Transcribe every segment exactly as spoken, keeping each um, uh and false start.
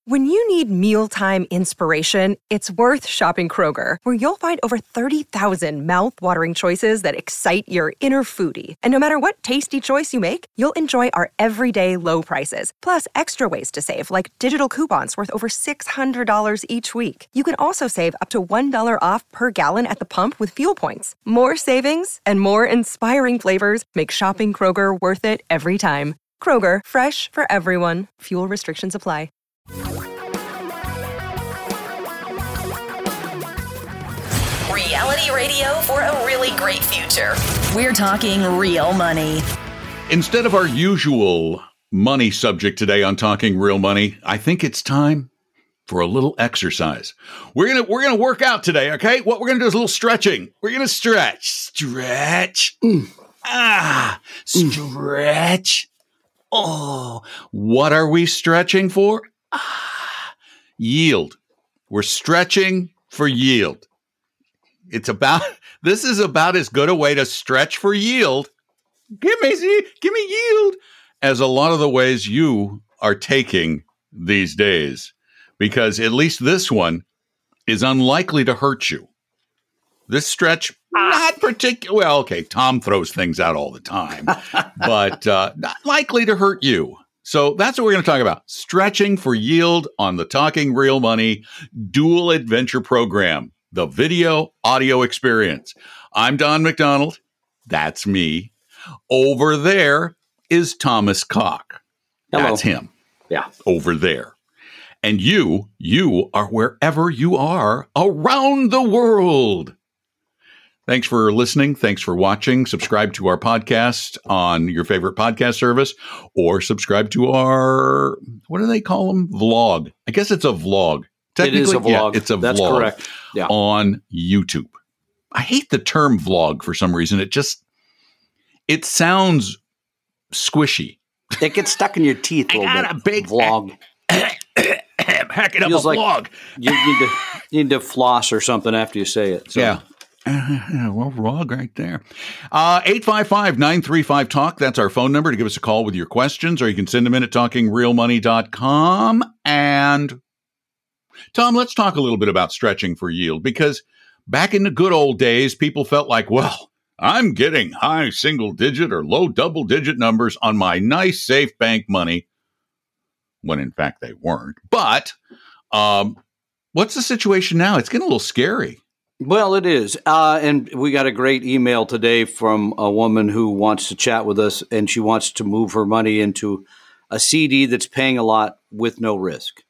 When you need mealtime inspiration, it's worth shopping Kroger, where you'll find over thirty thousand mouth-watering choices that excite your inner foodie. And no matter what tasty choice you make, you'll enjoy our everyday low prices, plus extra ways to save, like digital coupons worth over six hundred dollars each week. You can also save up to one dollar off per gallon at the pump with fuel points. More savings and more inspiring flavors make shopping Kroger worth it every time. Kroger, fresh for everyone. Fuel restrictions apply. Reality radio for a really great future. We're talking real money. Instead of our usual money subject today on Talking Real Money, I think it's time for a little exercise. We're gonna we're gonna work out today, okay? What we're gonna do is a little stretching. We're gonna stretch, stretch, mm. ah, stretch. Oh, what are we stretching for? Ah, yield. We're stretching for yield. It's about, this is about as good a way to stretch for yield. Give me, give me yield as a lot of the ways you are taking these days, because at least this one is unlikely to hurt you. This stretch, not particular. Well, okay, Tom throws things out all the time, but uh, not likely to hurt you. So that's what we're going to talk about. Stretching for yield on the Talking Real Money Dual Adventure Program, the video audio experience. I'm Don McDonald. That's me. Over there is Thomas Cock. Hello. That's him. Yeah. Over there. And you, you are wherever you are around the world. Thanks for listening. Thanks for watching. Subscribe to our podcast on your favorite podcast service, or subscribe to our, what do they call them? Vlog. I guess it's a vlog. It is a vlog. Yeah, it's a That's vlog. correct. Yeah. On YouTube. I hate the term vlog for some reason. It just, it sounds squishy. It gets stuck in your teeth a little I bit. got a big vlog. Hack it up Feels a like vlog. You need to you need to floss or something after you say it. So. Yeah. Uh, well, vlog right there. Uh, eight five five, nine three five, talk. That's our phone number to give us a call with your questions, or you can send them in at talking real money dot com. And Tom, let's talk a little bit about stretching for yield, because back in the good old days, people felt like, well, I'm getting high single digit or low double digit numbers on my nice safe bank money, when in fact they weren't. But um, what's the situation now? It's getting a little scary. Well, it is. Uh, and we got a great email today from a woman who wants to chat with us, and she wants to move her money into a C D that's paying a lot with no risk.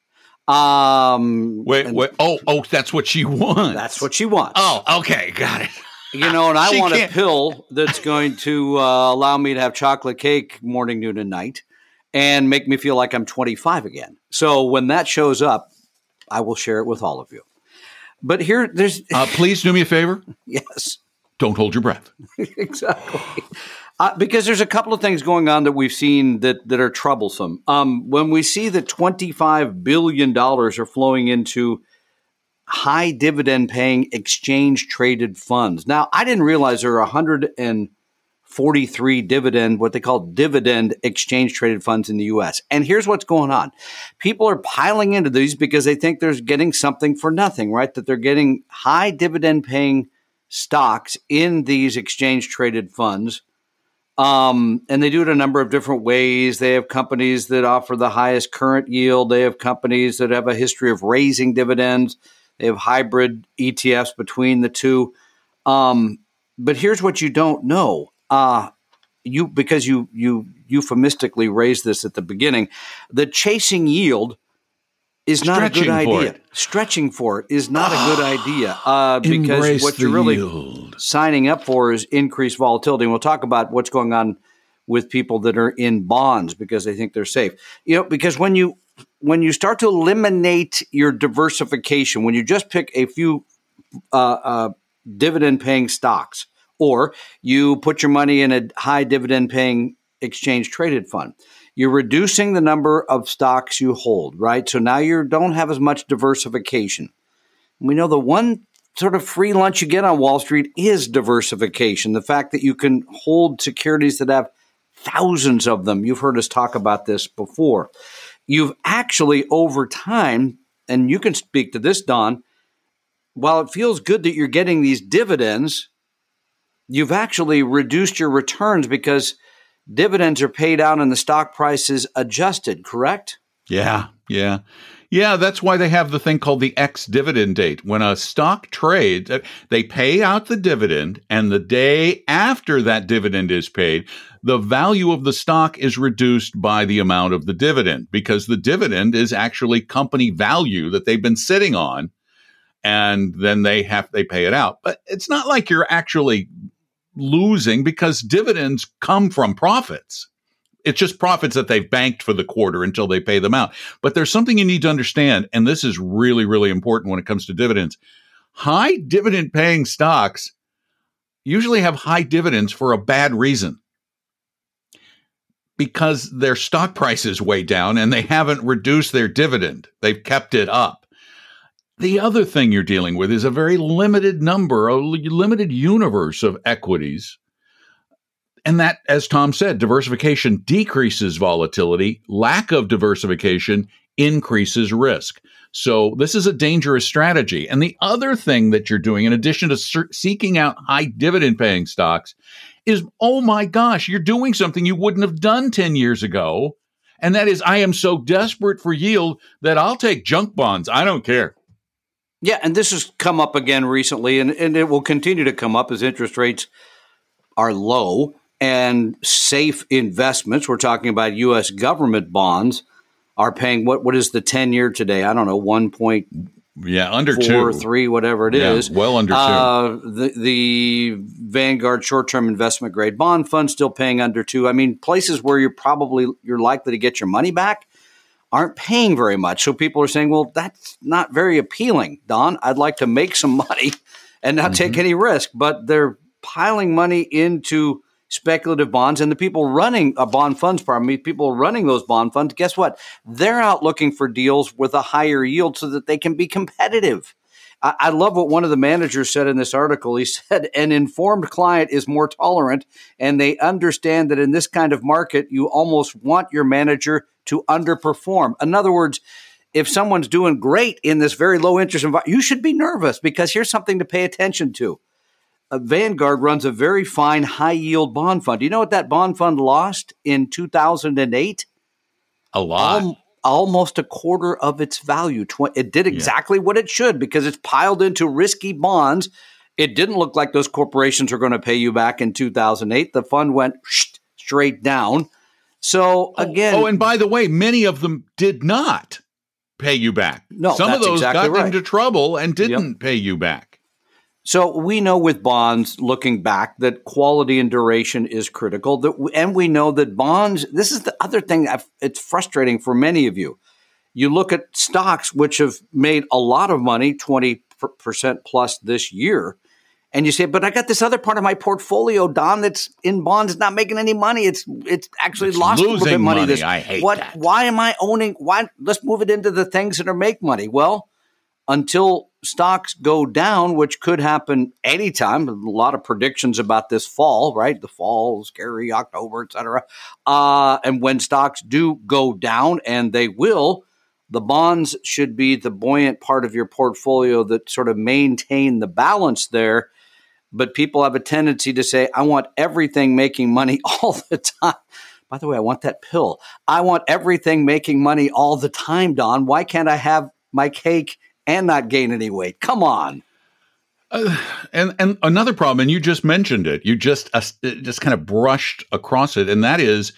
Um, wait, wait. Oh, oh, that's what she wants. That's what she wants. Oh, okay. Got it. You know, and I She want can't- a pill that's going to uh, allow me to have chocolate cake morning, noon, and night and make me feel like I'm twenty-five again. So when that shows up, I will share it with all of you. But here, there's... Uh, please do me a favor. Yes. Don't hold your breath. Exactly. Uh, because there's a couple of things going on that we've seen that, that are troublesome. Um, when we see that twenty-five billion dollars are flowing into high dividend paying exchange traded funds. Now, I didn't realize there are one hundred forty-three dividend, what they call dividend exchange traded funds in the U S. And here's what's going on. People are piling into these because they think they're getting something for nothing, right? That they're getting high dividend paying stocks in these exchange traded funds. Um, and they do it a number of different ways. They have companies that offer the highest current yield. They have companies that have a history of raising dividends. They have hybrid E T Fs between the two. Um, but here's what you don't know. Uh, you because you you euphemistically raised this at the beginning. The chasing yield is not Stretching a good for idea. it. Stretching for it is not a good idea uh, because Embrace what the you're really yield. signing up for is increased volatility. And we'll talk about what's going on with people that are in bonds because they think they're safe. You know, because when you when you start to eliminate your diversification, when you just pick a few uh, uh, dividend-paying stocks, or you put your money in a high dividend-paying exchange-traded fund, you're reducing the number of stocks you hold, right? So now you don't have as much diversification. We know the one sort of free lunch you get on Wall Street is diversification. The fact that you can hold securities that have thousands of them. You've heard us talk about this before. you've actually over time, and you can speak to this, Don, while it feels good that you're getting these dividends, you've actually reduced your returns because dividends are paid out and the stock price is adjusted, correct? Yeah, yeah. Yeah, that's why they have the thing called the ex-dividend date. When a stock trades, they pay out the dividend, and the day after that dividend is paid, the value of the stock is reduced by the amount of the dividend, because the dividend is actually company value that they've been sitting on, and then they have they pay it out. But it's not like you're actually losing, because dividends come from profits. It's just profits that they've banked for the quarter until they pay them out. But there's something you need to understand, and this is really, really important when it comes to dividends. High dividend paying stocks usually have high dividends for a bad reason, because their stock price is way down and they haven't reduced their dividend. They've kept it up. The other thing you're dealing with is a very limited number, a limited universe of equities. And that, as Tom said, diversification decreases volatility. Lack of diversification increases risk. So this is a dangerous strategy. And the other thing that you're doing, in addition to ser- seeking out high dividend paying stocks, is, oh my gosh, you're doing something you wouldn't have done ten years ago. And that is, I am so desperate for yield that I'll take junk bonds. I don't care. Yeah, and this has come up again recently, and, and it will continue to come up as interest rates are low. And safe investments, we're talking about U S government bonds, are paying, what what is the ten-year today? I don't know, one point yeah, under four two. or three, whatever it yeah, is. Well under two. Uh, the, the Vanguard short-term investment grade bond fund still paying under two. I mean, places where you're probably, you're likely to get your money back aren't paying very much. So people are saying, well, that's not very appealing, Don. I'd like to make some money and not mm-hmm. take any risk. But they're piling money into speculative bonds, and the people running uh, bond funds, pardon me, people running those bond funds, guess what? They're out looking for deals with a higher yield so that they can be competitive. I, I love what one of the managers said in this article. He said, an informed client is more tolerant, and they understand that in this kind of market, you almost want your manager to underperform. In other words, if someone's doing great in this very low interest environment, you should be nervous, because here's something to pay attention to. Uh, Vanguard runs a very fine high-yield bond fund. Do you know what that bond fund lost in two thousand eight? A lot. Al- almost a quarter of its value. Tw- it did exactly yeah. what it should, because it's piled into risky bonds. It didn't look like those corporations were going to pay you back in two thousand eight. The fund went straight down. So, again— Oh, oh and by the way, many of them did not pay you back. No, Some that's of those exactly got right. into trouble and didn't yep. pay you back. So we know with bonds, looking back, that quality and duration is critical. That, and we know that bonds, this is the other thing, I've, it's frustrating for many of you. You look at stocks which have made a lot of money, twenty percent plus this year, and you say, but I got this other part of my portfolio, Don, that's in bonds, not making any money. It's it's actually it's lost a little bit of money. money. This, I hate what, that. Why am I owning, why? Let's move it into the things that are make money. Well, until stocks go down, which could happen anytime. A lot of predictions about this fall, right? The fall, scary October, et cetera. Uh, and when stocks do go down, and they will, the bonds should be the buoyant part of your portfolio that sort of maintain the balance there. But people have a tendency to say, I want everything making money all the time. By the way, I want that pill. I want everything making money all the time, Don. Why can't I have my cake and not gain any weight? Come on. Uh, and and another problem, and you just mentioned it, you just uh, just kind of brushed across it, and that is,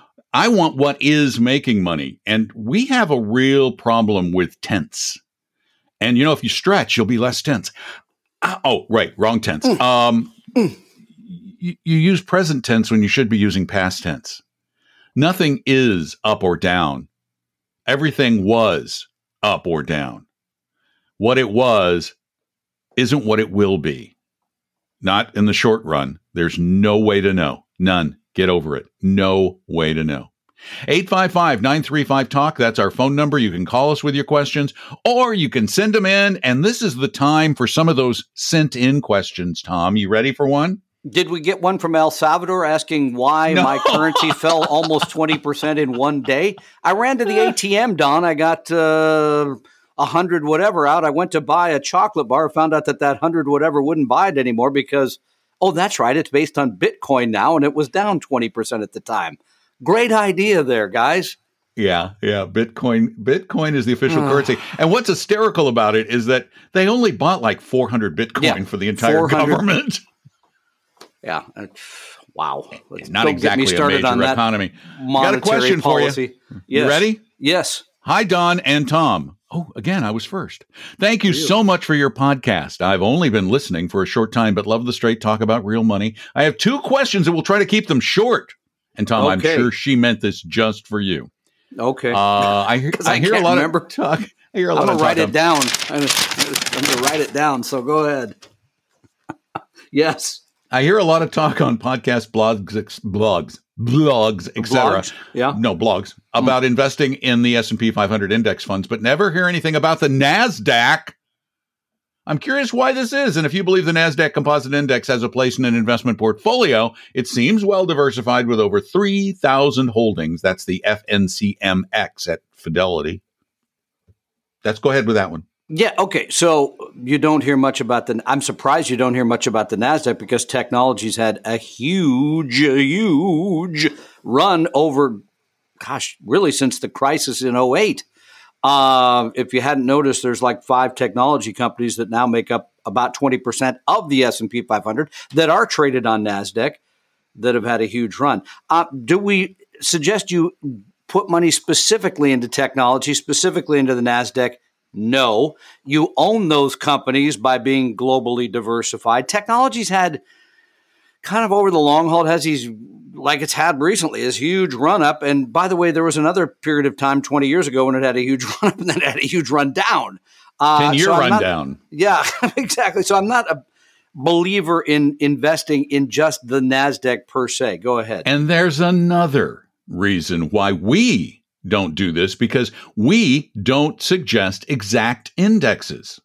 I want what is making money. And we have a real problem with tense. And, you know, if you stretch, you'll be less tense. Uh, oh, right, wrong tense. Mm. Um, mm. You, you use present tense when you should be using past tense. Nothing is up or down. Everything was up or down. What it was isn't what it will be. Not in the short run. There's no way to know. None. Get over it. No way to know. eight five five, nine three five, talk. That's our phone number. You can call us with your questions, or you can send them in. And this is the time for some of those sent in questions, Tom. You ready for one? Did we get one from El Salvador asking why No. my currency fell almost twenty percent in one day? I ran to the A T M, Don. I got uh, one hundred whatever out. I went to buy a chocolate bar, found out that that one hundred whatever wouldn't buy it anymore because, oh, that's right, it's based on Bitcoin now, and it was down twenty percent at the time. Great idea there, guys. Yeah, yeah. Bitcoin Bitcoin is the official currency. And what's hysterical about it is that they only bought like four hundred Bitcoin Yeah, for the entire four hundred government. Yeah. Uh, wow. Let's Not don't exactly get me a started major on that economy. monetary Got a question policy. for you. Yes. You ready? Yes. Hi, Don and Tom. Oh, again, I was first. Thank you so much for your podcast. I've only been listening for a short time, but love the straight talk about real money. I have two questions and we'll try to keep them short. And Tom, Okay. I'm sure she meant this just for you. Okay. Uh, I hear, 'Cause I I hear a can't lot remember. of talk. I hear a lot I'm of going to write talk it down. I'm going to write it down. So go ahead. Yes. I hear a lot of talk on podcast blogs, ex- blogs, blogs, et cetera. Blogs? Yeah. No, blogs about investing in the S and P five hundred index funds, but never hear anything about the NASDAQ. I'm curious why this is, and if you believe the NASDAQ Composite Index has a place in an investment portfolio. It seems well diversified with over three thousand holdings. That's the F N C M X at Fidelity. Let's go ahead with that one. Yeah. Okay. So you don't hear much about the. I'm surprised you don't hear much about the NASDAQ because technology's had a huge, huge run over, gosh, really since the crisis in oh eight. Uh, if you hadn't noticed, there's like five technology companies that now make up about twenty percent of the S and P five hundred that are traded on NASDAQ that have had a huge run. Uh, do we suggest you put money specifically into technology, specifically into the NASDAQ? No. You own those companies by being globally diversified. Technology's had kind of over the long haul, it has these, like it's had recently, this huge run up. And by the way, there was another period of time twenty years ago when it had a huge run up and then it had a huge run down. Uh, ten-year so I'm run not- down. Yeah, exactly. So I'm not a believer in investing in just the NASDAQ per se. Go ahead. And there's another reason why we don't do this, because we don't suggest exact indexes.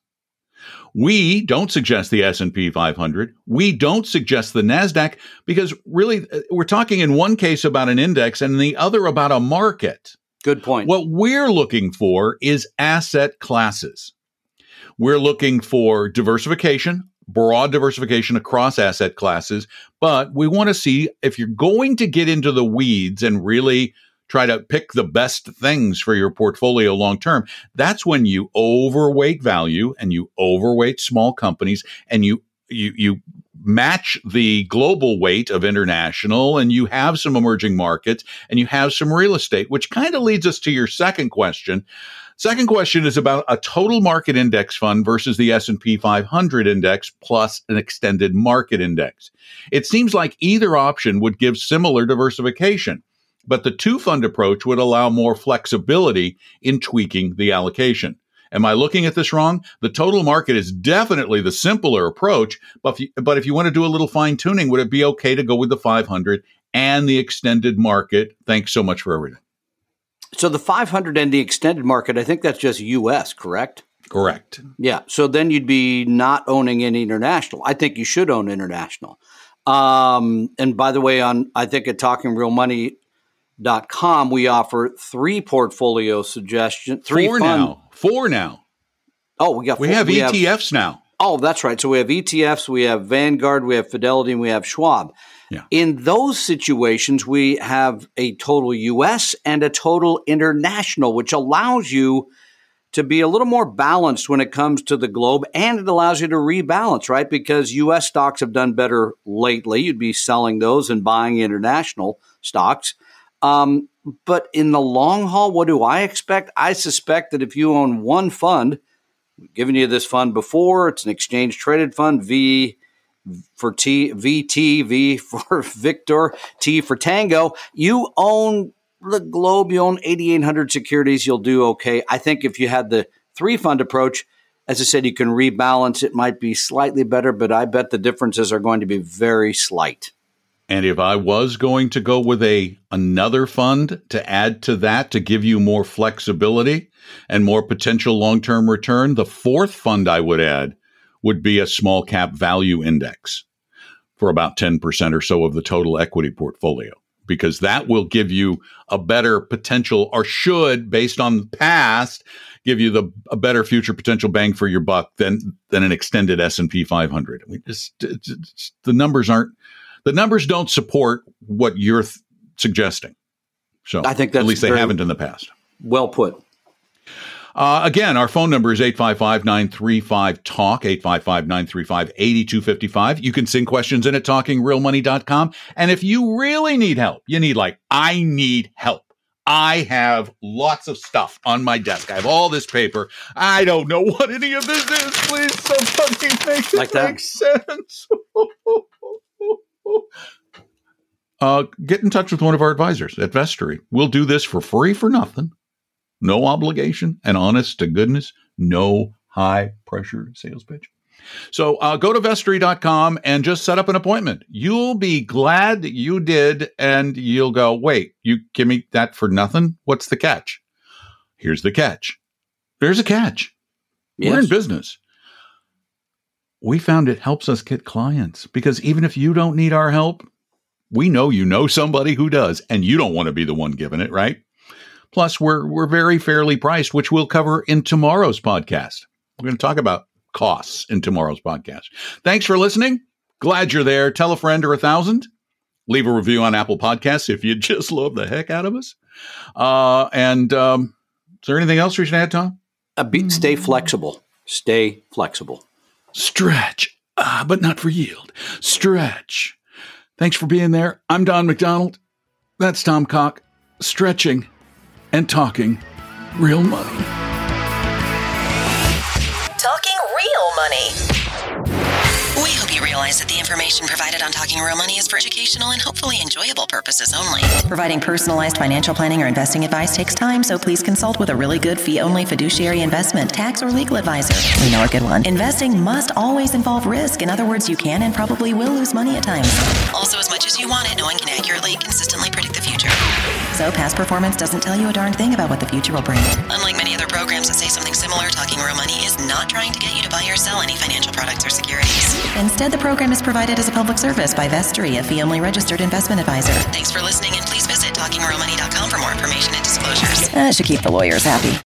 We don't suggest the S and P five hundred. We don't suggest the NASDAQ because really we're talking in one case about an index and in the other about a market. Good point. What we're looking for is asset classes. We're looking for diversification, broad diversification across asset classes, but we want to see if you're going to get into the weeds and really try to pick the best things for your portfolio long term. That's when you overweight value and you overweight small companies and you you you match the global weight of international and you have some emerging markets and you have some real estate, which kind of leads us to your second question. Second question is about a total market index fund versus the S and P five hundred index plus an extended market index. It seems like either option would give similar diversification, but the two-fund approach would allow more flexibility in tweaking the allocation. Am I looking at this wrong? The total market is definitely the simpler approach, but if you, but if you want to do a little fine-tuning, would it be okay to go with the five hundred and the extended market? Thanks so much for everything. So the five hundred and the extended market, I think that's just U S, correct? Correct. Yeah. So then you'd be not owning any international. I think you should own international. Um, and by the way, on I think at talking real money dot com, we offer three portfolio suggestions. Three Four fund, now. Four now. Oh, we got. We four, have E T Fs now. Oh, that's right. So we have E T Fs, we have Vanguard, we have Fidelity, and we have Schwab. Yeah. In those situations, we have a total U S and a total international, which allows you to be a little more balanced when it comes to the globe, and it allows you to rebalance, right? Because U S stocks have done better lately. You'd be selling those and buying international stocks. Um, but in the long haul, what do I expect? I suspect that if you own one fund, I've given you this fund before, it's an exchange traded fund, V for T, V T, V for Victor, T for Tango. You own the globe, you own eighty-eight hundred securities, you'll do okay. I think if you had the three fund approach, as I said, you can rebalance. It might be slightly better, but I bet the differences are going to be very slight. And if I was going to go with a another fund to add to that to give you more flexibility and more potential long-term return, the fourth fund I would add would be a small cap value index. for about ten percent or so of the total equity portfolio, because that will give you a better potential, or should, based on the past, give you the a better future potential bang for your buck than than an extended S and P five hundred. I mean, just, just, the numbers aren't the numbers don't support what you're th- suggesting. So I think that's at least they haven't in the past. Well put. Uh, again, our phone number is eight five five, nine three five, talk, eight five five, nine three five, eight two five five. You can send questions in at talking real money dot com. And if you really need help, you need like, I need help. I have lots of stuff on my desk. I have all this paper. I don't know what any of this is. Please, somebody make it like that. make sense. uh, get in touch with one of our advisors at Vestory. We'll do this for free for nothing. No obligation, and honest to goodness, no high pressure sales pitch. So uh, go to vestory dot com and just set up an appointment. You'll be glad that you did, and you'll go, wait, you give me that for nothing? What's the catch? Here's the catch. There's a catch. Yes. We're in business. We found it helps us get clients, because even if you don't need our help, we know you know somebody who does, and you don't want to be the one giving it, right? Plus, we're we're very fairly priced, which we'll cover in tomorrow's podcast. We're going to talk about costs in tomorrow's podcast. Thanks for listening. Glad you're there. Tell a friend or a thousand. Leave a review on Apple Podcasts if you just love the heck out of us. Uh, and um, is there anything else we should add, Tom? Uh, be, stay flexible. Stay flexible. Stretch, uh, but not for yield. Stretch. Thanks for being there. I'm Don McDonald. That's Tom Cock. Stretching and talking real money. Talking real money. We hope you realize that the information provided on Talking Real Money is for educational and hopefully enjoyable purposes only. Providing personalized financial planning or investing advice takes time, so please consult with a really good fee-only fiduciary investment, tax, or legal advisor. We know a good one. Investing must always involve risk. In other words, you can and probably will lose money at times. Also, as much as you want it, no one can accurately, consistently predict the future. So past performance doesn't tell you a darn thing about what the future will bring. Unlike many other programs that say something similar, Talking Real Money is not trying to get you to buy or sell any financial products or securities. Instead, the program is provided as a public service by Vestory, a fee-only registered investment advisor. Thanks for listening, and please visit talking real money dot com for more information and disclosures. That should keep the lawyers happy.